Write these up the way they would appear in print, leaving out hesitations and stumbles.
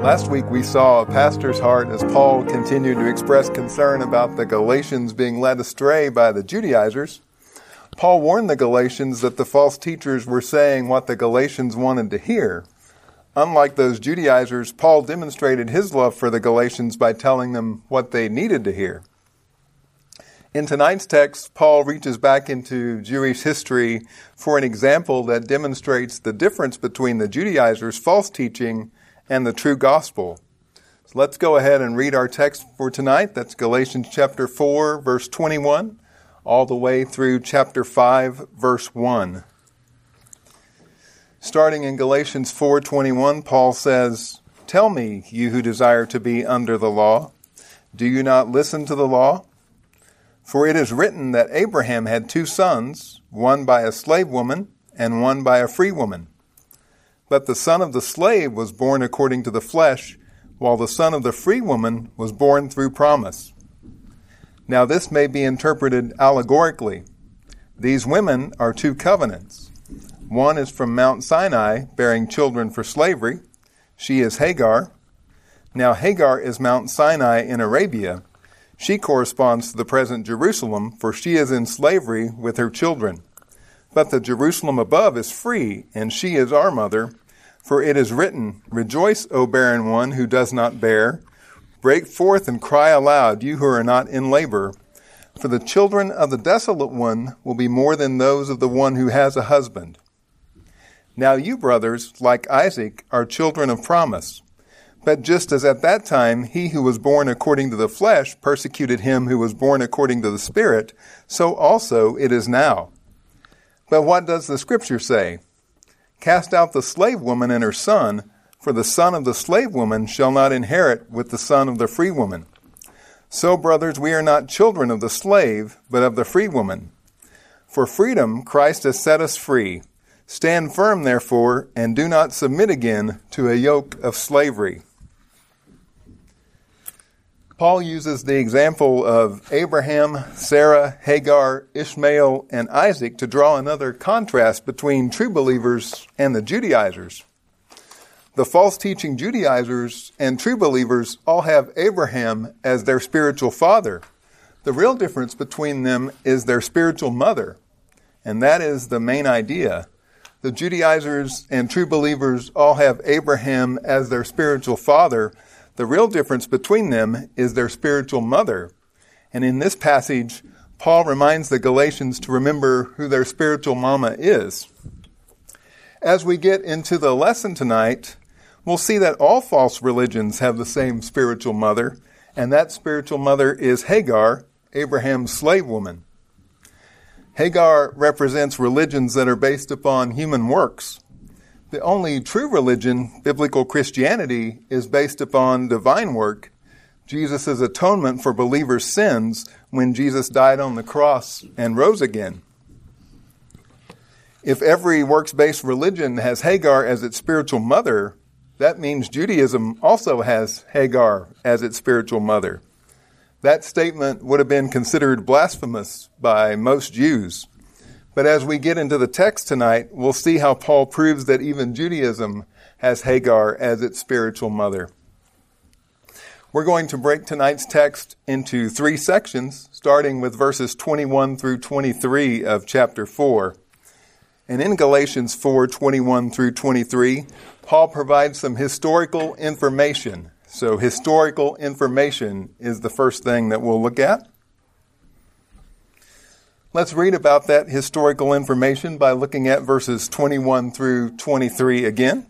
Last week we saw a pastor's heart as Paul continued to express concern about the Galatians being led astray by the Judaizers. Paul warned the Galatians that the false teachers were saying what the Galatians wanted to hear. Unlike those Judaizers, Paul demonstrated his love for the Galatians by telling them what they needed to hear. In tonight's text, Paul reaches back into Jewish history for an example that demonstrates the difference between the Judaizers' false teaching and the true gospel. So let's go ahead and read our text for tonight. That's Galatians chapter 4, verse 21, all the way through chapter 5, verse 1. Starting in Galatians 4:21, Paul says, "Tell me, you who desire to be under the law, do you not listen to the law? For it is written that Abraham had two sons, one by a slave woman and one by a free woman. But the son of the slave was born according to the flesh, while the son of the free woman was born through promise. Now this may be interpreted allegorically. These women are two covenants. One is from Mount Sinai, bearing children for slavery. She is Hagar. Now Hagar is Mount Sinai in Arabia. She corresponds to the present Jerusalem, for she is in slavery with her children. But the Jerusalem above is free, and she is our mother. For it is written, 'Rejoice, O barren one who does not bear. Break forth and cry aloud, you who are not in labor. For the children of the desolate one will be more than those of the one who has a husband.' Now you, brothers, like Isaac, are children of promise. But just as at that time he who was born according to the flesh persecuted him who was born according to the Spirit, so also it is now. But what does the Scripture say? Cast out the slave woman and her son, for the son of the slave woman shall not inherit with the son of the free woman. So, brothers, we are not children of the slave, but of the free woman. For freedom Christ has set us free. Stand firm, therefore, and do not submit again to a yoke of slavery." Paul uses the example of Abraham, Sarah, Hagar, Ishmael, and Isaac to draw another contrast between true believers and the Judaizers. The false teaching Judaizers and true believers all have Abraham as their spiritual father. The real difference between them is their spiritual mother, and that is the main idea. The Judaizers and true believers all have Abraham as their spiritual father. The real difference between them is their spiritual mother. And in this passage, Paul reminds the Galatians to remember who their spiritual mama is. As we get into the lesson tonight, we'll see that all false religions have the same spiritual mother, and that spiritual mother is Hagar, Abraham's slave woman. Hagar represents religions that are based upon human works. The only true religion, biblical Christianity, is based upon divine work, Jesus' atonement for believers' sins when Jesus died on the cross and rose again. If every works-based religion has Hagar as its spiritual mother, that means Judaism also has Hagar as its spiritual mother. That statement would have been considered blasphemous by most Jews. But as we get into the text tonight, we'll see how Paul proves that even Judaism has Hagar as its spiritual mother. We're going to break tonight's text into three sections, starting with verses 21 through 23 of chapter 4. And in Galatians 4:21 through 23, Paul provides some historical information. So historical information is the first thing that we'll look at. Let's read about that historical information by looking at verses 21 through 23 again.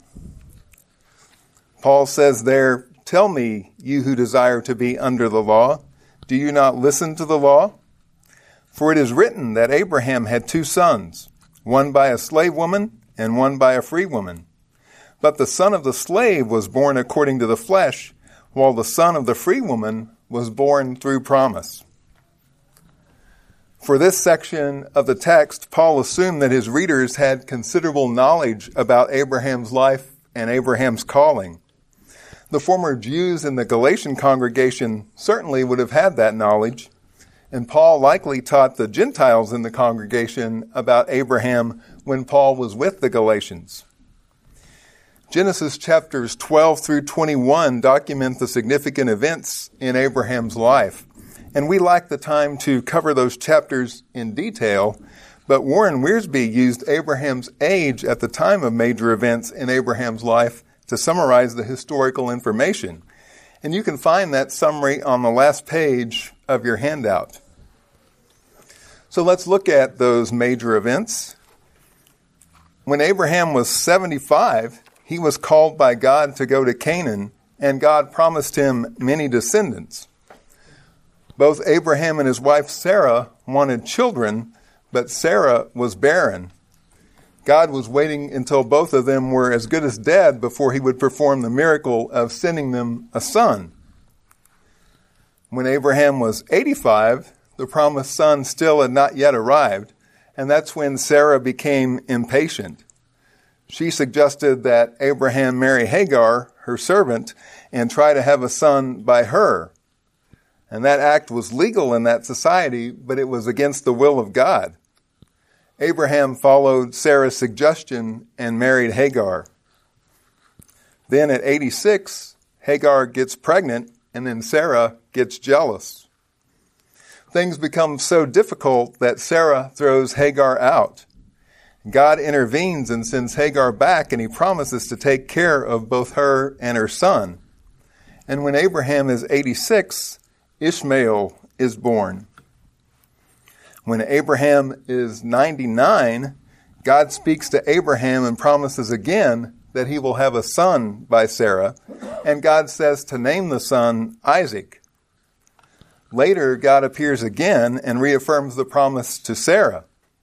Paul says there, "Tell me, you who desire to be under the law, do you not listen to the law? For it is written that Abraham had two sons, one by a slave woman and one by a free woman. But the son of the slave was born according to the flesh, while the son of the free woman was born through promise." For this section of the text, Paul assumed that his readers had considerable knowledge about Abraham's life and Abraham's calling. The former Jews in the Galatian congregation certainly would have had that knowledge, and Paul likely taught the Gentiles in the congregation about Abraham when Paul was with the Galatians. Genesis chapters 12 through 21 document the significant events in Abraham's life. And we lack the time to cover those chapters in detail, but Warren Wiersbe used Abraham's age at the time of major events in Abraham's life to summarize the historical information. And you can find that summary on the last page of your handout. So let's look at those major events. When Abraham was 75, he was called by God to go to Canaan, and God promised him many descendants. Both Abraham and his wife Sarah wanted children, but Sarah was barren. God was waiting until both of them were as good as dead before he would perform the miracle of sending them a son. When Abraham was 85, the promised son still had not yet arrived, and that's when Sarah became impatient. She suggested that Abraham marry Hagar, her servant, and try to have a son by her. And that act was legal in that society, but it was against the will of God. Abraham followed Sarah's suggestion and married Hagar. Then at 86, Hagar gets pregnant, and then Sarah gets jealous. Things become so difficult that Sarah throws Hagar out. God intervenes and sends Hagar back, and he promises to take care of both her and her son. And when Abraham is 86, Ishmael is born. When Abraham is 99, God speaks to Abraham and promises again that he will have a son by Sarah, and God says to name the son Isaac. Later, God appears again and reaffirms the promise to Sarah.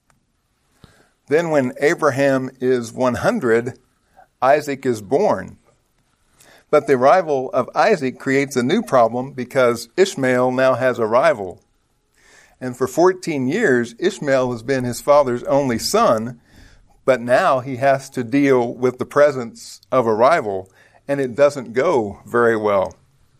Then when Abraham is 100, Isaac is born. But the arrival of Isaac creates a new problem because Ishmael now has a rival. And for 14 years, Ishmael has been his father's only son, but now he has to deal with the presence of a rival, and it doesn't go very well.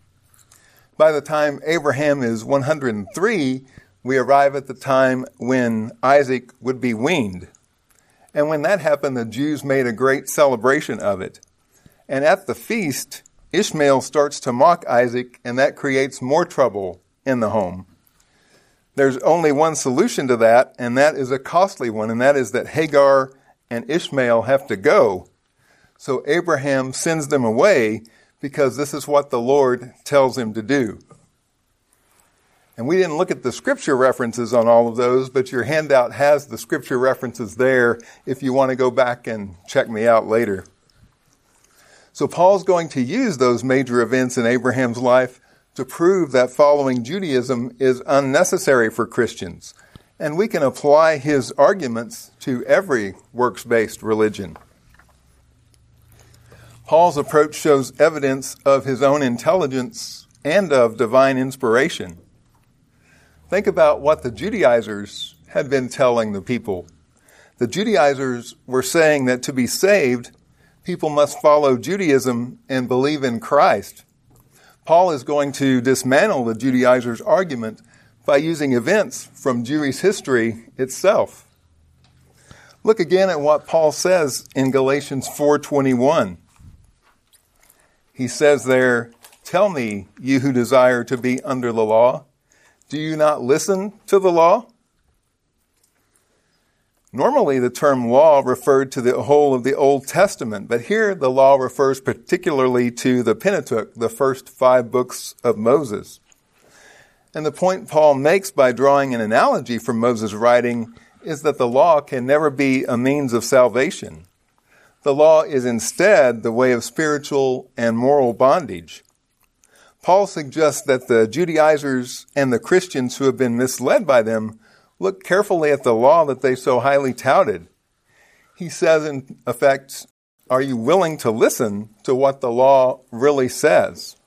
By the time Abraham is 103, we arrive at the time when Isaac would be weaned. And when that happened, the Jews made a great celebration of it. And at the feast, Ishmael starts to mock Isaac, and that creates more trouble in the home. There's only one solution to that, and that is a costly one, and that is that Hagar and Ishmael have to go. So Abraham sends them away because this is what the Lord tells him to do. And we didn't look at the scripture references on all of those, but your handout has the scripture references there if you want to go back and check me out later. So Paul's going to use those major events in Abraham's life to prove that following Judaism is unnecessary for Christians. And we can apply his arguments to every works-based religion. Paul's approach shows evidence of his own intelligence and of divine inspiration. Think about what the Judaizers had been telling the people. The Judaizers were saying that to be saved, people must follow Judaism and believe in Christ. Paul is going to dismantle the Judaizers' argument by using events from Jewish history itself. Look again at what Paul says in Galatians 4:21. He says there, "Tell me, you who desire to be under the law, do you not listen to the law?" Normally, the term law referred to the whole of the Old Testament, but here the law refers particularly to the Pentateuch, the first 5 books of Moses. And the point Paul makes by drawing an analogy from Moses' writing is that the law can never be a means of salvation. The law is instead the way of spiritual and moral bondage. Paul suggests that the Judaizers and the Christians who have been misled by them look carefully at the law that they so highly touted. He says, in effect, are you willing to listen to what the law really says?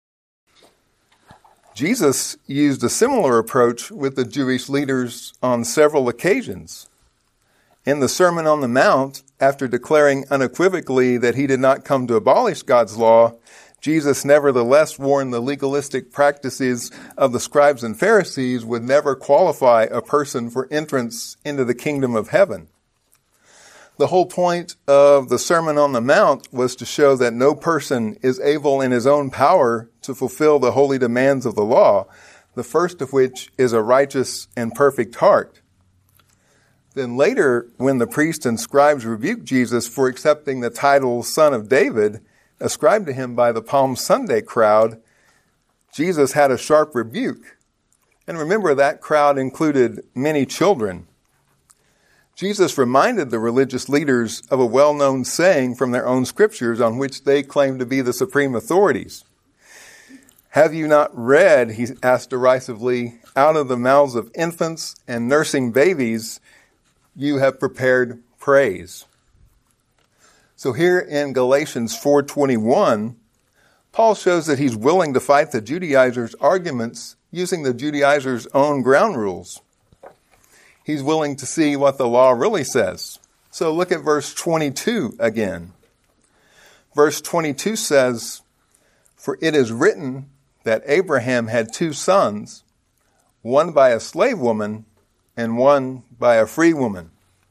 Jesus used a similar approach with the Jewish leaders on several occasions. In the Sermon on the Mount, after declaring unequivocally that he did not come to abolish God's law, Jesus nevertheless warned the legalistic practices of the scribes and Pharisees would never qualify a person for entrance into the kingdom of heaven. The whole point of the Sermon on the Mount was to show that no person is able in his own power to fulfill the holy demands of the law, the first of which is a righteous and perfect heart. Then later, when the priests and scribes rebuked Jesus for accepting the title Son of David, ascribed to him by the Palm Sunday crowd, Jesus had a sharp rebuke. And remember, that crowd included many children. Jesus reminded the religious leaders of a well-known saying from their own scriptures on which they claimed to be the supreme authorities. Have you not read, he asked derisively, out of the mouths of infants and nursing babies, you have prepared praise. So here in Galatians 4:21, Paul shows that he's willing to fight the Judaizers' arguments using the Judaizers' own ground rules. He's willing to see what the law really says. So look at verse 22 again. Verse 22 says, "For it is written that Abraham had 2 sons, one by a slave woman and one by a free woman."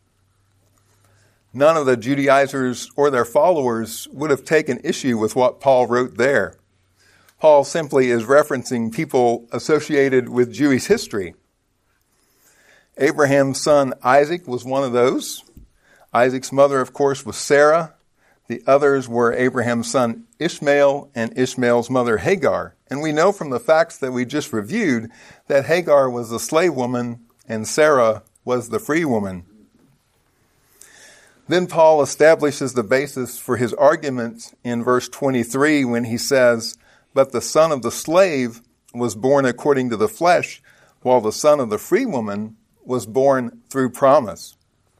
None of the Judaizers or their followers would have taken issue with what Paul wrote there. Paul simply is referencing people associated with Jewish history. Abraham's son Isaac was one of those. Isaac's mother, of course, was Sarah. The others were Abraham's son Ishmael and Ishmael's mother Hagar. And we know from the facts that we just reviewed that Hagar was the slave woman and Sarah was the free woman. Then Paul establishes the basis for his argument in verse 23 when he says, "But the son of the slave was born according to the flesh, while the son of the free woman was born through promise."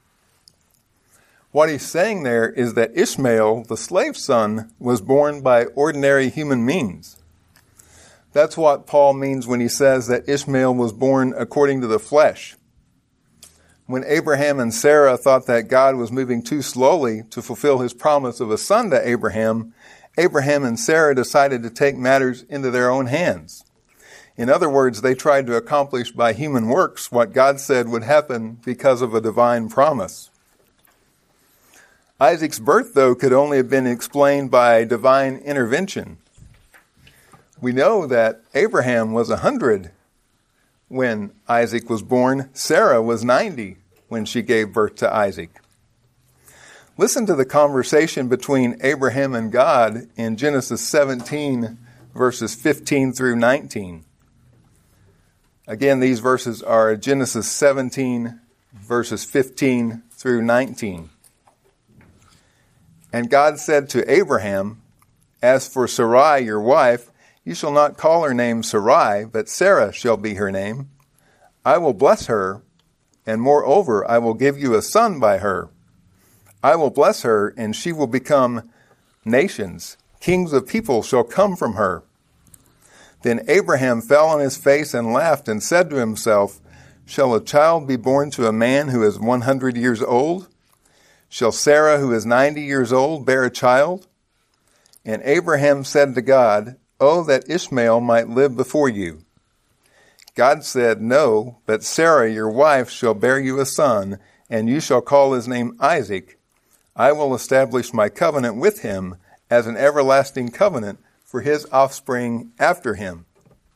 What he's saying there is that Ishmael, the slave son, was born by ordinary human means. That's what Paul means when he says that Ishmael was born according to the flesh. When Abraham and Sarah thought that God was moving too slowly to fulfill his promise of a son to Abraham, Abraham and Sarah decided to take matters into their own hands. In other words, they tried to accomplish by human works what God said would happen because of a divine promise. Isaac's birth, though, could only have been explained by divine intervention. We know that Abraham was 100 when Isaac was born. Sarah was 90 when she gave birth to Isaac. Listen to the conversation between Abraham and God in Genesis 17, verses 15 through 19. Again, these verses are Genesis 17, verses 15 through 19. "And God said to Abraham, As for Sarai, your wife, you shall not call her name Sarai, but Sarah shall be her name. I will bless her, and moreover, I will give you a son by her. I will bless her, and she will become nations. Kings of people shall come from her." Then Abraham fell on his face and laughed and said to himself, "Shall a child be born to a man who is 100 years old? Shall Sarah, who is 90 years old, bear a child?" And Abraham said to God, "Oh, that Ishmael might live before you." God said, "No, but Sarah, your wife, shall bear you a son, and you shall call his name Isaac. I will establish my covenant with him as an everlasting covenant for his offspring after him."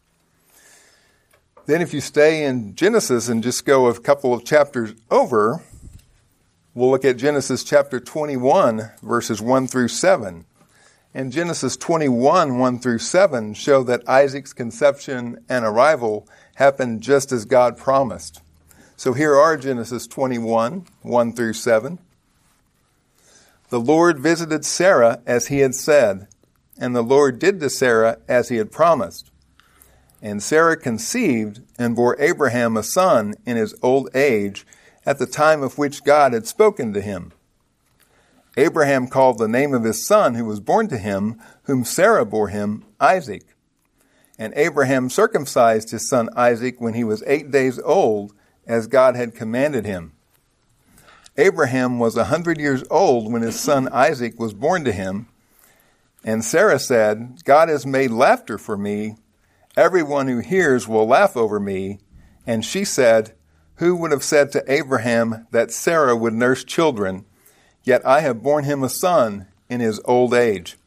Then if you stay in Genesis and just go a couple of chapters over, we'll look at Genesis chapter 21, verses 1 through 7. And Genesis 21, 1 through 7 show that Isaac's conception and arrival happened just as God promised. So here are Genesis 21, 1 through 7. "The Lord visited Sarah as he had said, and the Lord did to Sarah as he had promised. And Sarah conceived and bore Abraham a son in his old age at the time of which God had spoken to him. Abraham called the name of his son who was born to him, whom Sarah bore him, Isaac. And Abraham circumcised his son Isaac when he was 8 days old, as God had commanded him. Abraham was 100 years old when his son Isaac was born to him. And Sarah said, God has made laughter for me. Everyone who hears will laugh over me. And she said, who would have said to Abraham that Sarah would nurse children? yet I have borne him a son in his old age.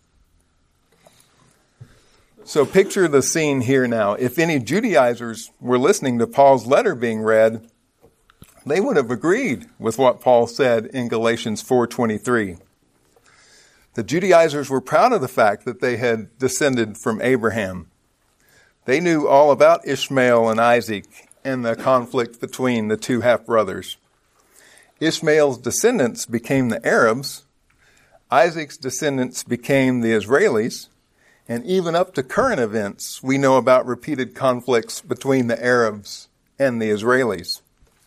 So picture the scene here now. If any Judaizers were listening to Paul's letter being read, they would have agreed with what Paul said in Galatians 4:23. The Judaizers were proud of the fact that they had descended from Abraham. They knew all about Ishmael and Isaac and the conflict between the two half-brothers. Ishmael's descendants became the Arabs, Isaac's descendants became the Israelis, and even up to current events, we know about repeated conflicts between the Arabs and the Israelis.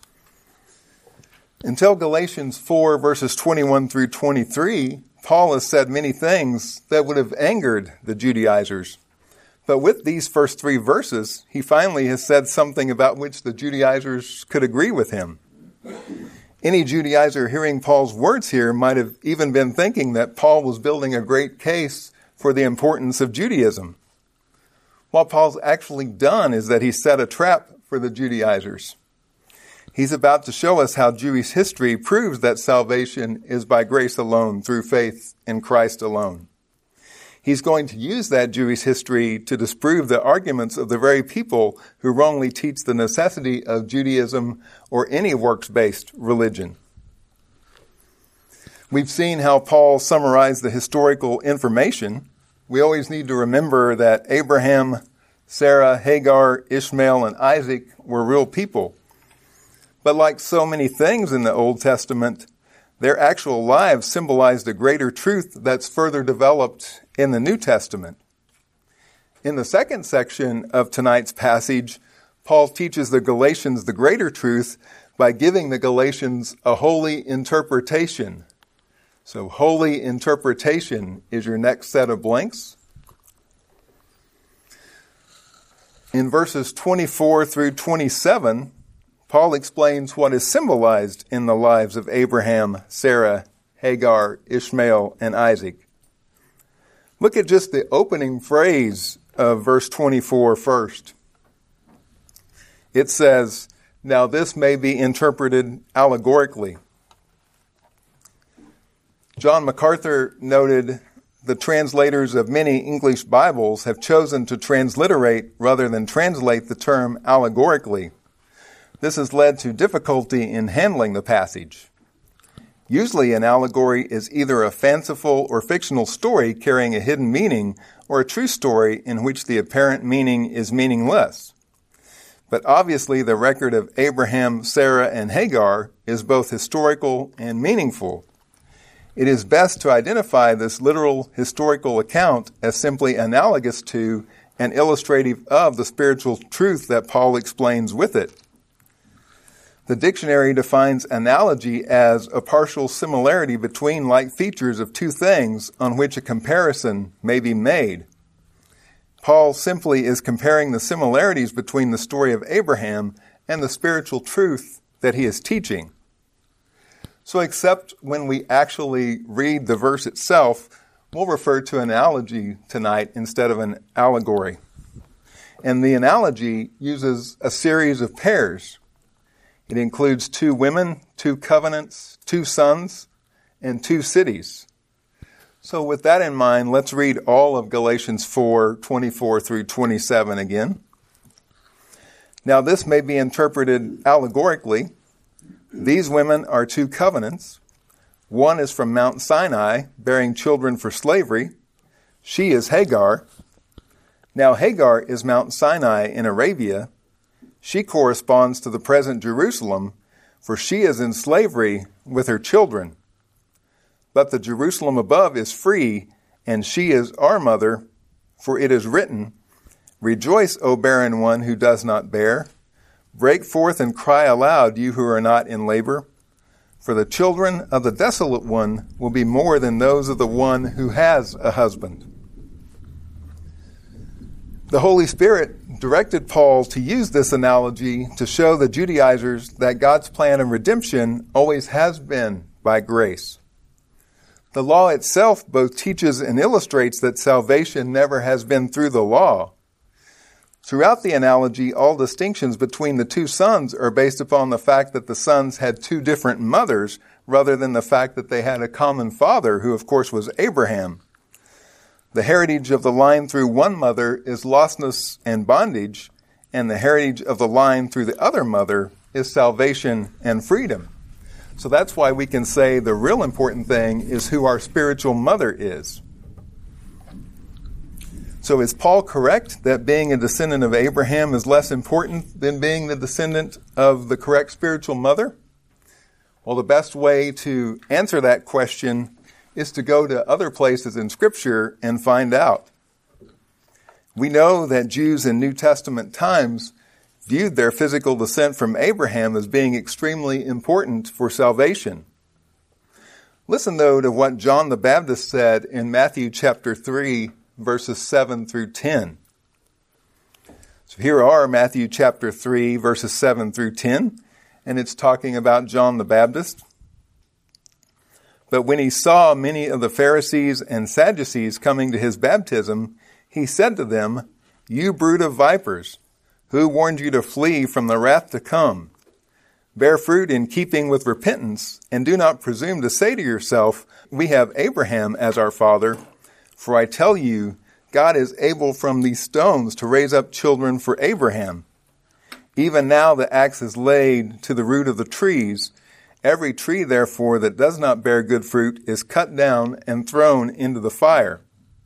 Until Galatians 4, verses 21 through 23, Paul has said many things that would have angered the Judaizers. But with these first 3 verses, he finally has said something about which the Judaizers could agree with him. Any Judaizer hearing Paul's words here might have even been thinking that Paul was building a great case for the importance of Judaism. What Paul's actually done is that he set a trap for the Judaizers. He's about to show us how Jewish history proves that salvation is by grace alone, through faith in Christ alone. He's going to use that Jewish history to disprove the arguments of the very people who wrongly teach the necessity of Judaism or any works-based religion. We've seen how Paul summarized the historical information. We always need to remember that Abraham, Sarah, Hagar, Ishmael, and Isaac were real people. But like so many things in the Old Testament, their actual lives symbolized a greater truth that's further developed in the New Testament. In the second section of tonight's passage, Paul teaches the Galatians the greater truth by giving the Galatians a holy interpretation. So holy interpretation is your next set of blanks. In verses 24 through 27, Paul explains what is symbolized in the lives of Abraham, Sarah, Hagar, Ishmael, and Isaac. Look at just the opening phrase of verse 24 first. It says, "Now this may be interpreted allegorically." John MacArthur noted, "The translators of many English Bibles have chosen to transliterate rather than translate the term allegorically. This has led to difficulty in handling the passage. Usually an allegory is either a fanciful or fictional story carrying a hidden meaning, or a true story in which the apparent meaning is meaningless. But obviously the record of Abraham, Sarah, and Hagar is both historical and meaningful. It is best to identify this literal historical account as simply analogous to and illustrative of the spiritual truth that Paul explains with it. The dictionary defines analogy as a partial similarity between like features of two things on which a comparison may be made. Paul simply is comparing the similarities between the story of Abraham and the spiritual truth that he is teaching. So except when we actually read the verse itself, we'll refer to an analogy tonight instead of an allegory. And the analogy uses a series of pairs. It includes 2 women, 2 covenants, 2 sons, and 2 cities. So with that in mind, let's read all of Galatians 4, 24 through 27 again. "Now this may be interpreted allegorically. These women are 2 covenants. One is from Mount Sinai, bearing children for slavery. She is Hagar. Now Hagar is Mount Sinai in Arabia. She corresponds to the present Jerusalem, for she is in slavery with her children. But the Jerusalem above is free, and she is our mother, for it is written, 'Rejoice, O barren one who does not bear. Break forth and cry aloud, you who are not in labor. For the children of the desolate one will be more than those of the one who has a husband.'" The Holy Spirit directed Paul to use this analogy to show the Judaizers that God's plan of redemption always has been by grace. The law itself both teaches and illustrates that salvation never has been through the law. Throughout the analogy, all distinctions between the 2 sons are based upon the fact that the sons had 2 different mothers rather than the fact that they had a common father, who of course was Abraham. The heritage of the line through one mother is lostness and bondage, and the heritage of the line through the other mother is salvation and freedom. So that's why we can say the real important thing is who our spiritual mother is. So is Paul correct that being a descendant of Abraham is less important than being the descendant of the correct spiritual mother? Well, the best way to answer that question is to go to other places in Scripture and find out. We know that Jews in New Testament times viewed their physical descent from Abraham as being extremely important for salvation. Listen, though, to what John the Baptist said in Matthew chapter 3, verses 7 through 10. So here are Matthew chapter 3, verses 7 through 10, and it's talking about John the Baptist. But when he saw many of the Pharisees and Sadducees coming to his baptism, he said to them, "You brood of vipers, who warned you to flee from the wrath to come? Bear fruit in keeping with repentance, and do not presume to say to yourself, 'We have Abraham as our father.' For I tell you, God is able from these stones to raise up children for Abraham. Even now the axe is laid to the root of the trees. Every tree, therefore, that does not bear good fruit is cut down and thrown into the fire."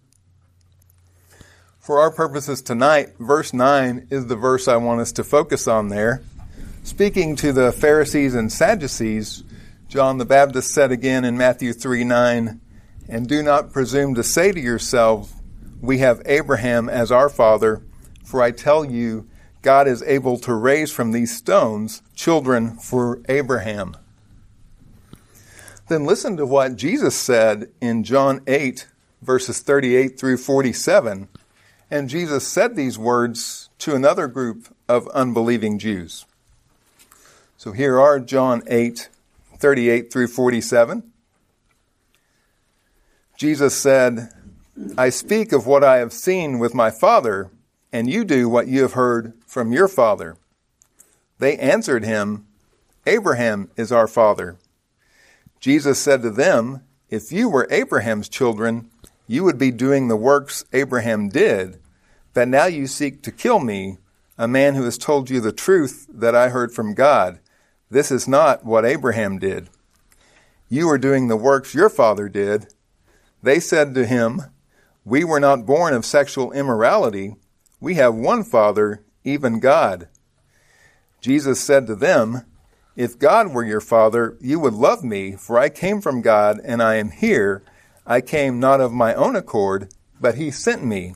For our purposes tonight, verse 9 is the verse I want us to focus on there. Speaking to the Pharisees and Sadducees, John the Baptist said again in Matthew 3:9, "And do not presume to say to yourselves, 'We have Abraham as our father,' for I tell you, God is able to raise from these stones children for Abraham." Then listen to what Jesus said in John 8, verses 38 through 47. And Jesus said these words to another group of unbelieving Jews. So here are John 8, 38 through 47. Jesus said, "I speak of what I have seen with my Father, and you do what you have heard from your father." They answered him, "Abraham is our father." Jesus said to them, "If you were Abraham's children, you would be doing the works Abraham did, but now you seek to kill me, a man who has told you the truth that I heard from God. This is not what Abraham did. You are doing the works your father did." They said to him, "We were not born of sexual immorality. We have one Father, even God." Jesus said to them, "If God were your Father, you would love me, for I came from God and I am here. I came not of my own accord, but he sent me.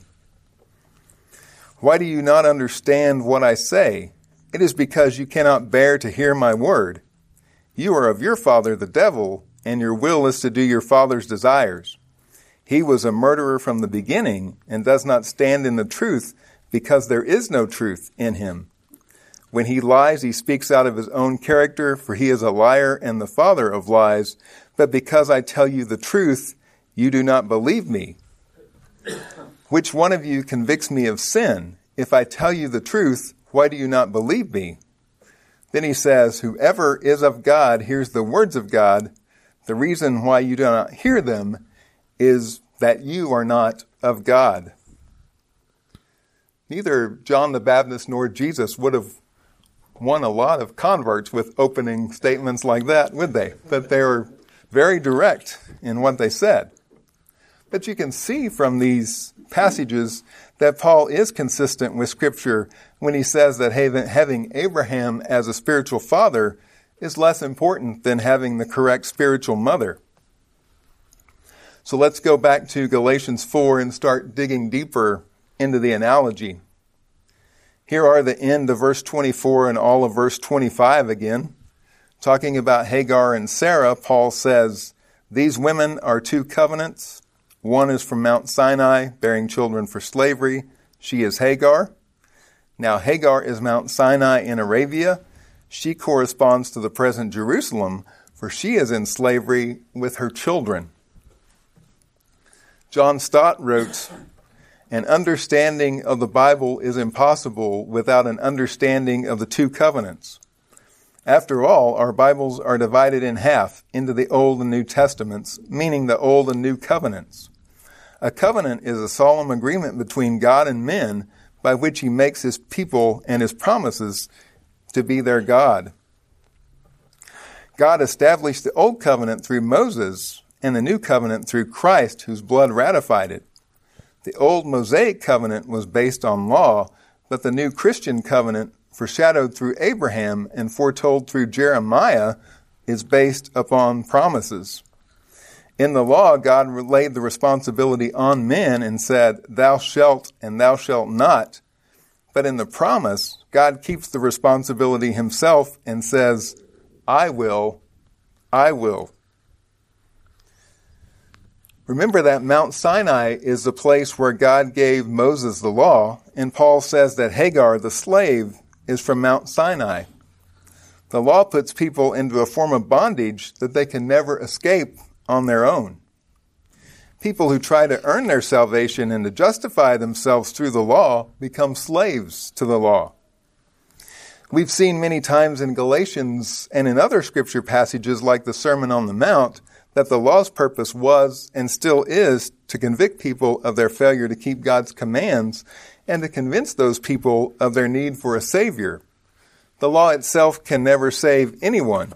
Why do you not understand what I say? It is because you cannot bear to hear my word. You are of your father the devil, and your will is to do your father's desires. He was a murderer from the beginning and does not stand in the truth, because there is no truth in him. When he lies, he speaks out of his own character, for he is a liar and the father of lies. But because I tell you the truth, you do not believe me. Which one of you convicts me of sin? If I tell you the truth, why do you not believe me?" Then he says, "Whoever is of God hears the words of God. The reason why you do not hear them is that you are not of God." Neither John the Baptist nor Jesus would have won a lot of converts with opening statements like that, would they? But they were very direct in what they said. But you can see from these passages that Paul is consistent with Scripture when he says that having Abraham as a spiritual father is less important than having the correct spiritual mother. So let's go back to Galatians 4 and start digging deeper into the analogy. Here are the end of verse 24 and all of verse 25 again. Talking about Hagar and Sarah, Paul says, "These women are two covenants. One is from Mount Sinai, bearing children for slavery. She is Hagar. Now Hagar is Mount Sinai in Arabia. She corresponds to the present Jerusalem, for she is in slavery with her children." John Stott wrote, "An understanding of the Bible is impossible without an understanding of the two covenants. After all, our Bibles are divided in half into the Old and New Testaments, meaning the Old and New Covenants. A covenant is a solemn agreement between God and men by which he makes his people and his promises to be their God. God established the Old Covenant through Moses and the New Covenant through Christ, whose blood ratified it. The old Mosaic covenant was based on law, but the new Christian covenant, foreshadowed through Abraham and foretold through Jeremiah, is based upon promises. In the law, God laid the responsibility on men and said, "Thou shalt and thou shalt not." But in the promise, God keeps the responsibility himself and says, "I will, I will." Remember that Mount Sinai is the place where God gave Moses the law, and Paul says that Hagar, the slave, is from Mount Sinai. The law puts people into a form of bondage that they can never escape on their own. People who try to earn their salvation and to justify themselves through the law become slaves to the law. We've seen many times in Galatians and in other scripture passages like the Sermon on the Mount that the law's purpose was and still is to convict people of their failure to keep God's commands and to convince those people of their need for a Savior. The law itself can never save anyone.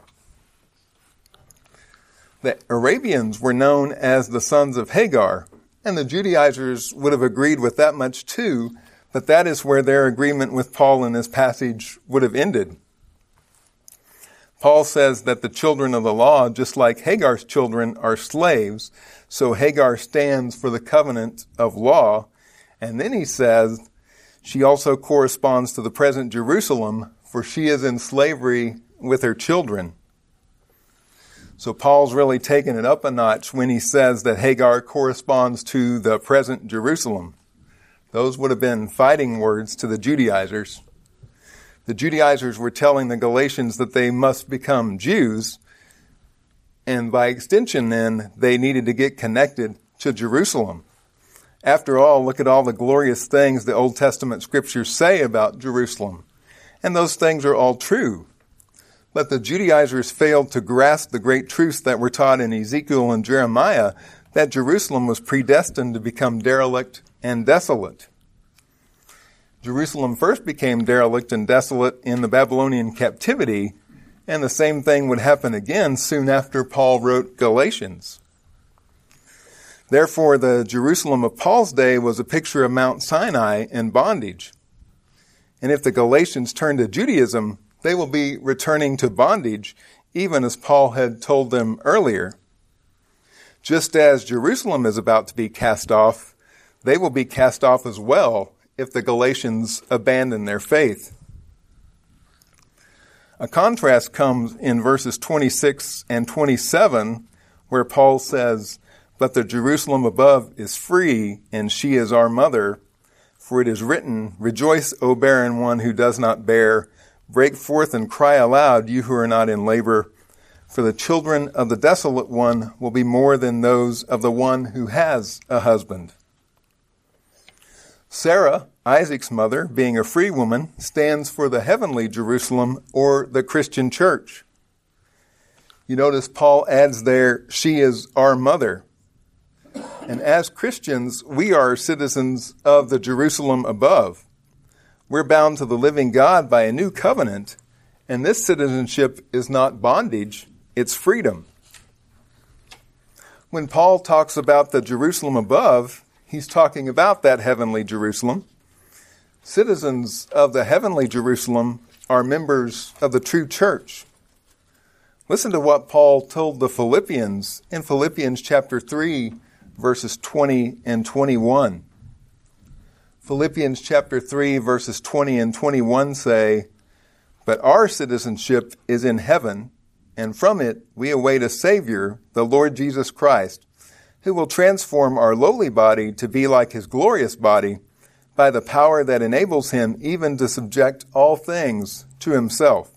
The Arabians were known as the sons of Hagar, and the Judaizers would have agreed with that much too, but that is where their agreement with Paul in this passage would have ended. Paul says that the children of the law, just like Hagar's children, are slaves, so Hagar stands for the covenant of law. And then he says she also corresponds to the present Jerusalem, for she is in slavery with her children. So Paul's really taken it up a notch when he says that Hagar corresponds to the present Jerusalem. Those would have been fighting words to the Judaizers. The Judaizers were telling the Galatians that they must become Jews, and by extension then, they needed to get connected to Jerusalem. After all, look at all the glorious things the Old Testament scriptures say about Jerusalem, and those things are all true. But the Judaizers failed to grasp the great truths that were taught in Ezekiel and Jeremiah, that Jerusalem was predestined to become derelict and desolate. Jerusalem first became derelict and desolate in the Babylonian captivity, and the same thing would happen again soon after Paul wrote Galatians. Therefore, the Jerusalem of Paul's day was a picture of Mount Sinai in bondage. And if the Galatians turn to Judaism, they will be returning to bondage, even as Paul had told them earlier. Just as Jerusalem is about to be cast off, they will be cast off as well if the Galatians abandon their faith. A contrast comes in verses 26 and 27, where Paul says, "But the Jerusalem above is free, and she is our mother. For it is written, 'Rejoice, O barren one who does not bear. Break forth and cry aloud, you who are not in labor. For the children of the desolate one will be more than those of the one who has a husband.'" Sarah, Isaac's mother, being a free woman, stands for the heavenly Jerusalem or the Christian church. You notice Paul adds there, "She is our mother." And as Christians, we are citizens of the Jerusalem above. We're bound to the living God by a new covenant, and this citizenship is not bondage, it's freedom. When Paul talks about the Jerusalem above, he's talking about that heavenly Jerusalem. Citizens of the heavenly Jerusalem are members of the true church. Listen to what Paul told the Philippians in Philippians chapter 3, verses 20 and 21. Philippians chapter 3, verses 20 and 21 say, "But our citizenship is in heaven, and from it we await a Savior, the Lord Jesus Christ, who will transform our lowly body to be like his glorious body by the power that enables him even to subject all things to himself."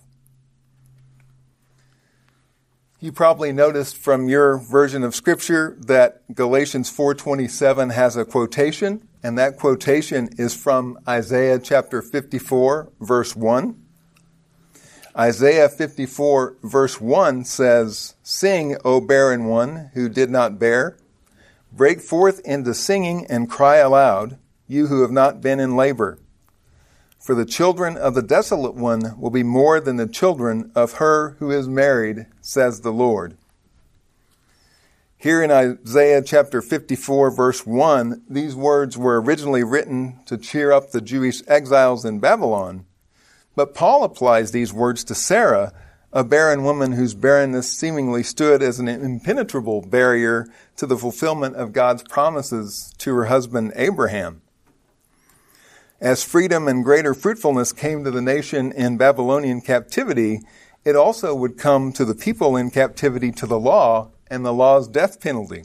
You probably noticed from your version of Scripture that Galatians 4:27 has a quotation, and that quotation is from Isaiah chapter 54, verse 1. Isaiah 54 verse 1 says, "Sing, O barren one who did not bear. Break forth into singing and cry aloud, you who have not been in labor. For the children of the desolate one will be more than the children of her who is married, says the Lord." Here in Isaiah chapter 54 verse 1, these words were originally written to cheer up the Jewish exiles in Babylon. But Paul applies these words to Sarah, a barren woman whose barrenness seemingly stood as an impenetrable barrier to the fulfillment of God's promises to her husband Abraham. As freedom and greater fruitfulness came to the nation in Babylonian captivity, it also would come to the people in captivity to the law and the law's death penalty.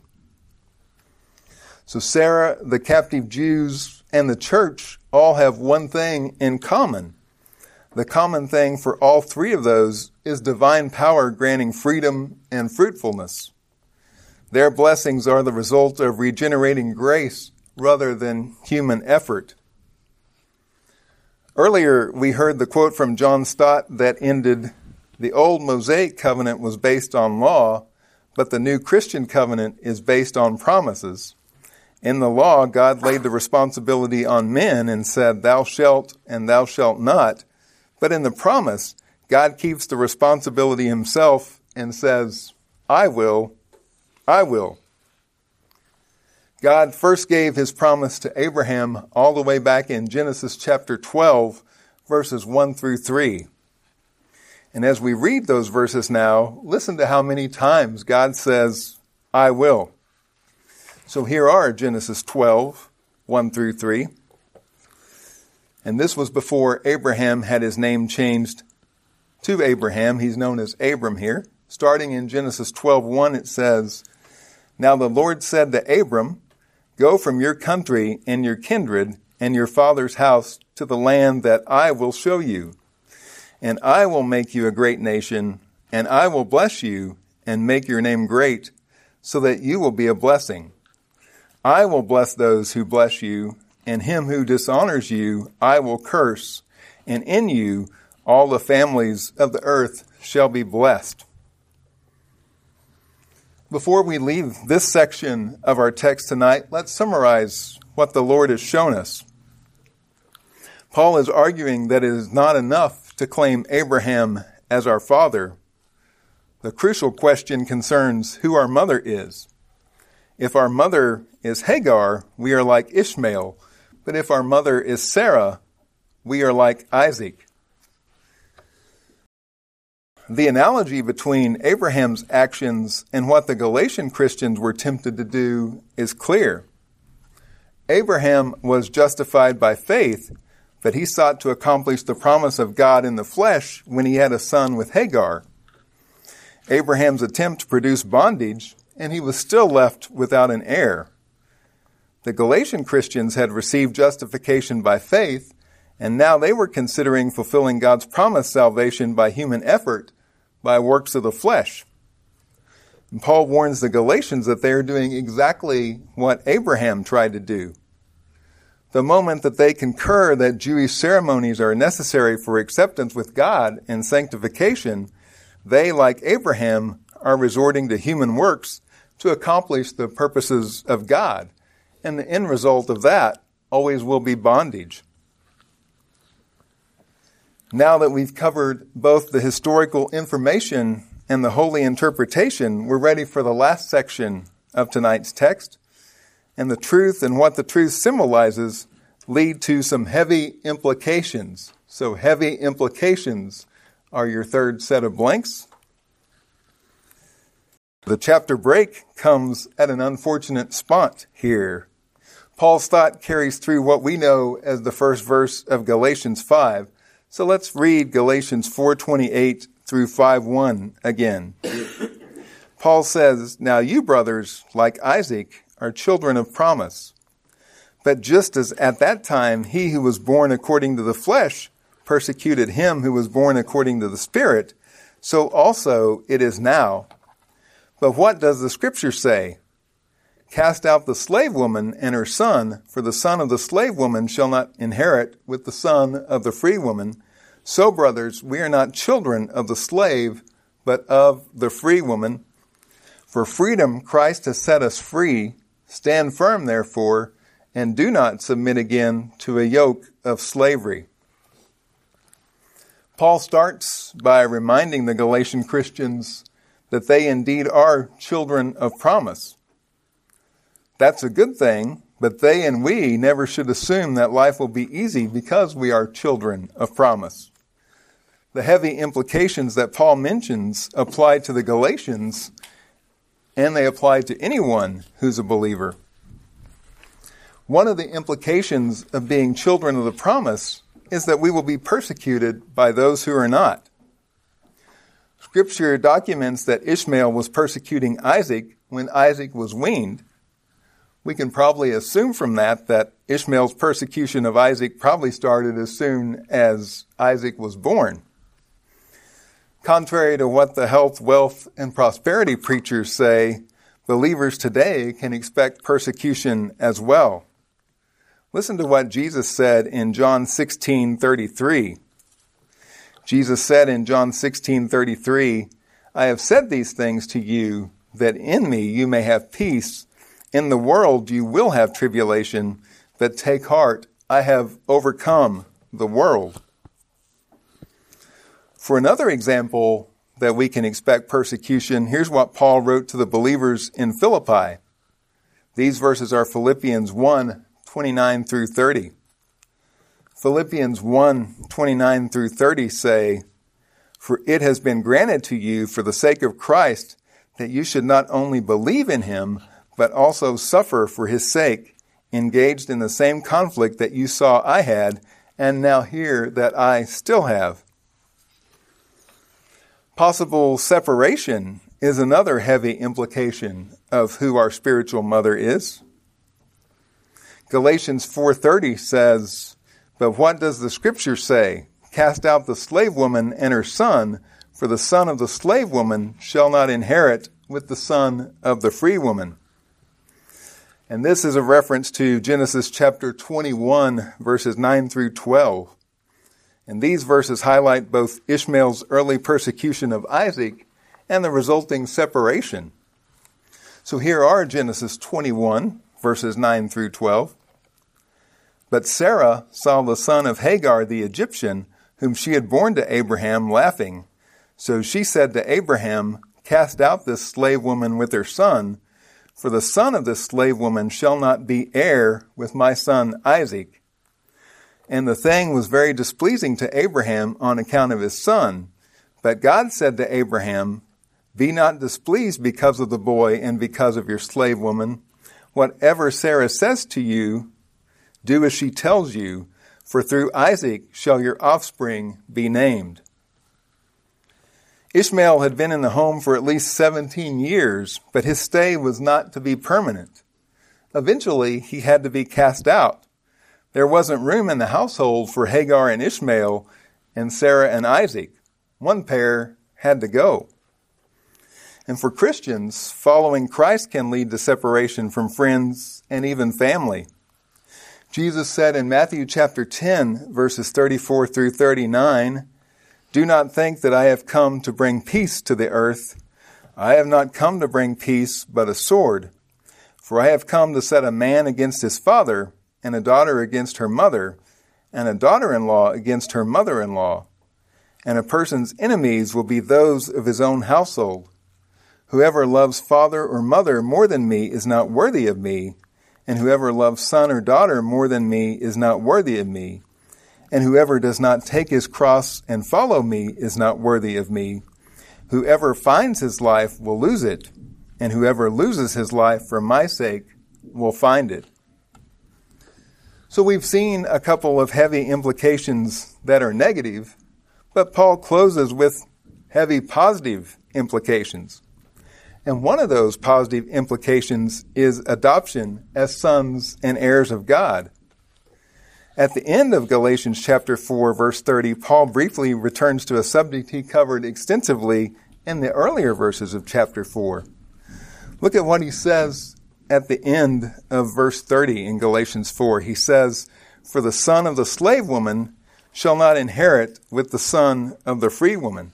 So Sarah, the captive Jews, and the church all have one thing in common. The common thing for all three of those is divine power granting freedom and fruitfulness. Their blessings are the result of regenerating grace rather than human effort. Earlier, we heard the quote from John Stott that ended, "The old Mosaic covenant was based on law, but the new Christian covenant is based on promises. In the law, God laid the responsibility on men and said, 'Thou shalt and thou shalt not.' But in the promise, God keeps the responsibility himself and says, 'I will, I will.'" God first gave his promise to Abraham all the way back in Genesis chapter 12, verses 1 through 3. And as we read those verses now, listen to how many times God says, "I will." So here are Genesis 12, 1 through 3. And this was before Abraham had his name changed to Abraham. He's known as Abram here. Starting in Genesis 12:1, it says, "Now the Lord said to Abram, 'Go from your country and your kindred and your father's house to the land that I will show you. And I will make you a great nation, and I will bless you and make your name great, so that you will be a blessing. I will bless those who bless you, and him who dishonors you I will curse, and in you all the families of the earth shall be blessed." Before we leave this section of our text tonight, let's summarize what the Lord has shown us. Paul is arguing that it is not enough to claim Abraham as our father. The crucial question concerns who our mother is. If our mother is Hagar, we are like Ishmael, but if our mother is Sarah, we are like Isaac. The analogy between Abraham's actions and what the Galatian Christians were tempted to do is clear. Abraham was justified by faith, but he sought to accomplish the promise of God in the flesh when he had a son with Hagar. Abraham's attempt produced bondage, and he was still left without an heir. The Galatian Christians had received justification by faith, and now they were considering fulfilling God's promised salvation by human effort, by works of the flesh. And Paul warns the Galatians that they are doing exactly what Abraham tried to do. The moment that they concur that Jewish ceremonies are necessary for acceptance with God and sanctification, they, like Abraham, are resorting to human works to accomplish the purposes of God. And the end result of that always will be bondage. Now that we've covered both the historical information and the holy interpretation, we're ready for the last section of tonight's text. And the truth and what the truth symbolizes lead to some heavy implications. So heavy implications are your third set of blanks. The chapter break comes at an unfortunate spot here. Paul's thought carries through what we know as the first verse of Galatians 5. So let's read Galatians 4:28 through 5:1 again. Paul says, "Now you, brothers, like Isaac, are children of promise. But just as at that time he who was born according to the flesh persecuted him who was born according to the Spirit, so also it is now. But what does the Scripture say? Cast out the slave woman and her son, for the son of the slave woman shall not inherit with the son of the free woman. So, brothers, we are not children of the slave, but of the free woman. For freedom Christ has set us free. Stand firm, therefore, and do not submit again to a yoke of slavery. Paul starts by reminding the Galatian Christians that they indeed are children of promise. That's a good thing, but they and we never should assume that life will be easy because we are children of promise. The heavy implications that Paul mentions apply to the Galatians, and they apply to anyone who's a believer. One of the implications of being children of the promise is that we will be persecuted by those who are not. Scripture documents that Ishmael was persecuting Isaac when Isaac was weaned. We can probably assume from that Ishmael's persecution of Isaac probably started as soon as Isaac was born. Contrary to what the health, wealth, and prosperity preachers say, believers today can expect persecution as well. Listen to what Jesus said in John 16:33. Jesus said in John 16:33, I have said these things to you, that in me you may have peace. In the world you will have tribulation, but take heart, I have overcome the world. For another example that we can expect persecution, here's what Paul wrote to the believers in Philippi. These verses are Philippians 1:29 through 30. Philippians 1:29 through 30 say, For it has been granted to you for the sake of Christ that you should not only believe in him, but also suffer for his sake, engaged in the same conflict that you saw I had, and now hear that I still have. Possible separation is another heavy implication of who our spiritual mother is. Galatians 4:30 says, But what does the scripture say? Cast out the slave woman and her son, for the son of the slave woman shall not inherit with the son of the free woman. And this is a reference to Genesis chapter 21, verses 9 through 12. And these verses highlight both Ishmael's early persecution of Isaac and the resulting separation. So here are Genesis 21, verses 9 through 12. But Sarah saw the son of Hagar the Egyptian, whom she had borne to Abraham, laughing. So she said to Abraham, Cast out this slave woman with her son, for the son of this slave woman shall not be heir with my son Isaac. And the thing was very displeasing to Abraham on account of his son. But God said to Abraham, Be not displeased because of the boy and because of your slave woman. Whatever Sarah says to you, do as she tells you, for through Isaac shall your offspring be named. Ishmael had been in the home for at least 17 years, but his stay was not to be permanent. Eventually, he had to be cast out. There wasn't room in the household for Hagar and Ishmael and Sarah and Isaac. One pair had to go. And for Christians, following Christ can lead to separation from friends and even family. Jesus said in Matthew chapter 10, verses 34 through 39, Do not think that I have come to bring peace to the earth. I have not come to bring peace, but a sword. For I have come to set a man against his father, and a daughter against her mother, and a daughter-in-law against her mother-in-law. And a person's enemies will be those of his own household. Whoever loves father or mother more than me is not worthy of me, and whoever loves son or daughter more than me is not worthy of me. And whoever does not take his cross and follow me is not worthy of me. Whoever finds his life will lose it, and whoever loses his life for my sake will find it. So we've seen a couple of heavy implications that are negative, but Paul closes with heavy positive implications. And one of those positive implications is adoption as sons and heirs of God. At the end of Galatians chapter 4, verse 30, Paul briefly returns to a subject he covered extensively in the earlier verses of chapter 4. Look at what he says at the end of verse 30 in Galatians 4. He says, For the son of the slave woman shall not inherit with the son of the free woman.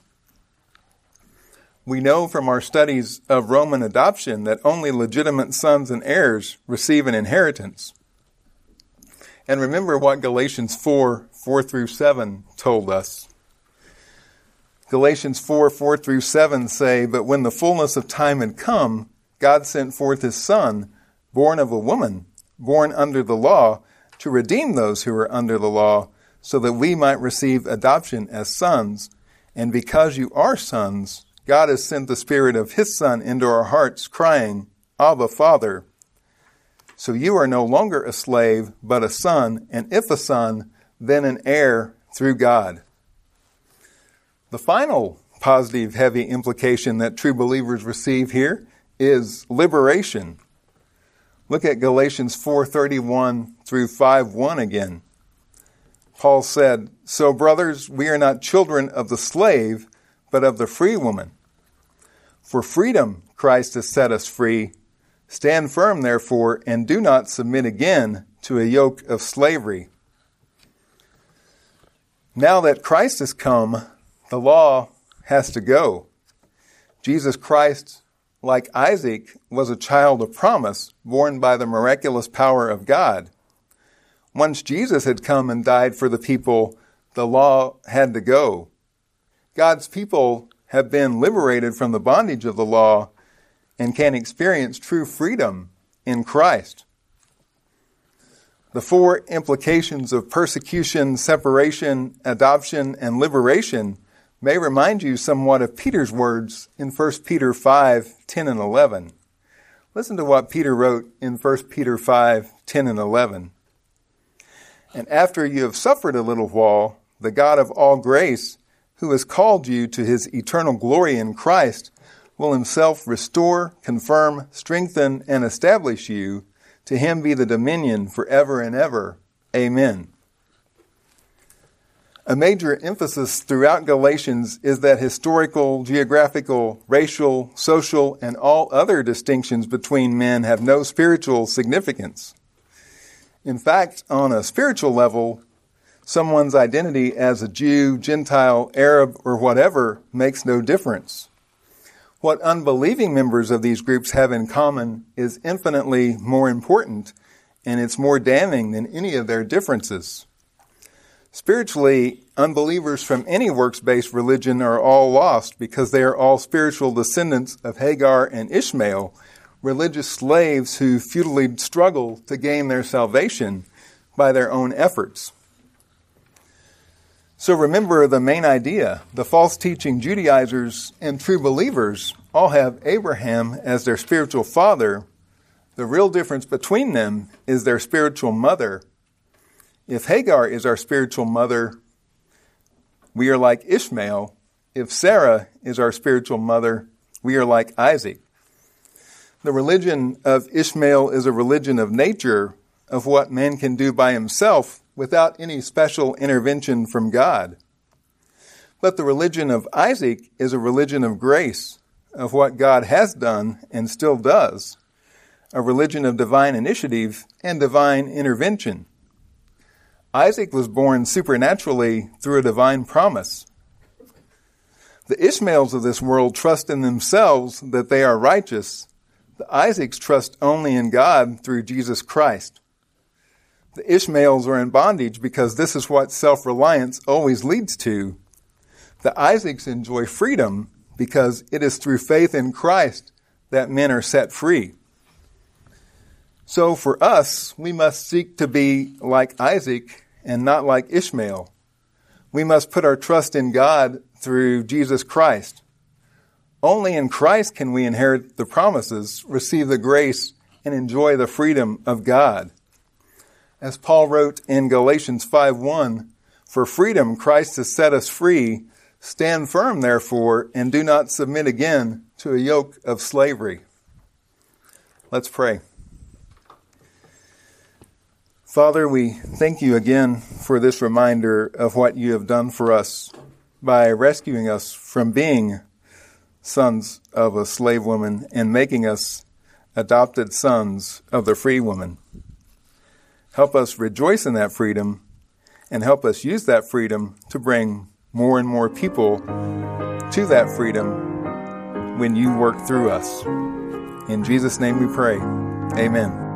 We know from our studies of Roman adoption that only legitimate sons and heirs receive an inheritance. And remember what Galatians 4:4-7 told us. Galatians 4:4-7 say, "But when the fullness of time had come, God sent forth his Son, born of a woman, born under the law, to redeem those who were under the law, so that we might receive adoption as sons. And because you are sons, God has sent the Spirit of his Son into our hearts, crying, 'Abba, Father.' So you are no longer a slave, but a son, and if a son, then an heir through God." The final positive heavy implication that true believers receive here is liberation. Look at Galatians 4:31-5:1 again. Paul said, "So brothers, we are not children of the slave, but of the free woman. For freedom Christ has set us free. Stand firm, therefore, and do not submit again to a yoke of slavery." Now that Christ has come, the law has to go. Jesus Christ, like Isaac, was a child of promise, born by the miraculous power of God. Once Jesus had come and died for the people, the law had to go. God's people have been liberated from the bondage of the law and can experience true freedom in Christ. The four implications of persecution, separation, adoption, and liberation may remind you somewhat of Peter's words in 1 Peter 5:10 and 11. Listen to what Peter wrote in 1 Peter 5:10 and 11. "And after you have suffered a little while, the God of all grace, who has called you to his eternal glory in Christ, will himself restore, confirm, strengthen, and establish you. To him be the dominion forever and ever. Amen." A major emphasis throughout Galatians is that historical, geographical, racial, social, and all other distinctions between men have no spiritual significance. In fact, on a spiritual level, someone's identity as a Jew, Gentile, Arab, or whatever makes no difference. What unbelieving members of these groups have in common is infinitely more important, and it's more damning than any of their differences. Spiritually, unbelievers from any works-based religion are all lost because they are all spiritual descendants of Hagar and Ishmael, religious slaves who futilely struggle to gain their salvation by their own efforts. So remember the main idea. The false teaching Judaizers and true believers all have Abraham as their spiritual father. The real difference between them is their spiritual mother. If Hagar is our spiritual mother, we are like Ishmael. If Sarah is our spiritual mother, we are like Isaac. The religion of Ishmael is a religion of nature, of what man can do by himself without any special intervention from God. But the religion of Isaac is a religion of grace, of what God has done and still does, a religion of divine initiative and divine intervention. Isaac was born supernaturally through a divine promise. The Ishmaels of this world trust in themselves that they are righteous. The Isaacs trust only in God through Jesus Christ. The Ishmaels are in bondage because this is what self-reliance always leads to. The Isaacs enjoy freedom because it is through faith in Christ that men are set free. So for us, we must seek to be like Isaac and not like Ishmael. We must put our trust in God through Jesus Christ. Only in Christ can we inherit the promises, receive the grace, and enjoy the freedom of God. As Paul wrote in Galatians 5:1, "For freedom Christ has set us free. Stand firm, therefore, and do not submit again to a yoke of slavery." Let's pray. Father, we thank you again for this reminder of what you have done for us by rescuing us from being sons of a slave woman and making us adopted sons of the free woman. Help us rejoice in that freedom and help us use that freedom to bring more and more people to that freedom when you work through us. In Jesus' name we pray. Amen.